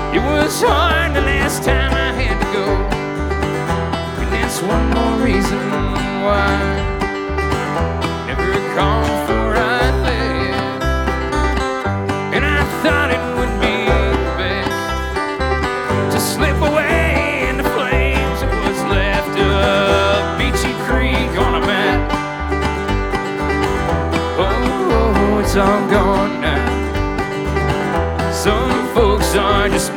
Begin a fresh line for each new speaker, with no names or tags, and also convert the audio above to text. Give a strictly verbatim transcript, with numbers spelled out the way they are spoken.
It was hard the last time I had to go, and that's one more reason why I never called before I left. And I thought it would be best to slip away in the flames of what's left of Beachy Creek on a map. Oh, oh, it's all gone.